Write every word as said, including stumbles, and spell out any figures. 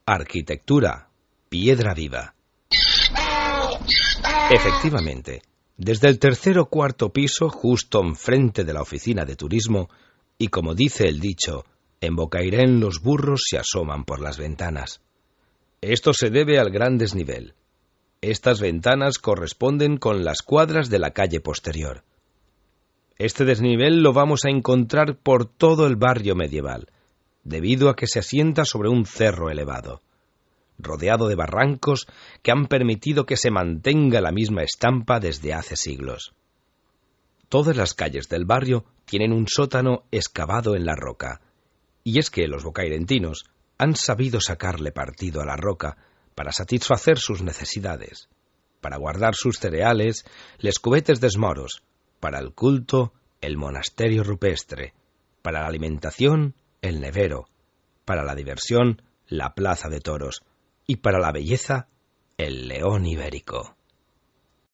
Arquitectura, piedra viva. Efectivamente, desde el tercer o cuarto piso, justo enfrente de la oficina de turismo, y como dice el dicho, en Bocairén los burros se asoman por las ventanas. Esto se debe al gran desnivel. Estas ventanas corresponden con las cuadras de la calle posterior. Este desnivel lo vamos a encontrar por todo el barrio medieval, debido a que se asienta sobre un cerro elevado, rodeado de barrancos que han permitido que se mantenga la misma estampa desde hace siglos. Todas las calles del barrio tienen un sótano excavado en la roca, y es que los bocairentinos han sabido sacarle partido a la roca para satisfacer sus necesidades, para guardar sus cereales, les cubetes desmoros, para el culto, el monasterio rupestre, para la alimentación, el nevero, para la diversión, la plaza de toros, y para la belleza, el león ibérico.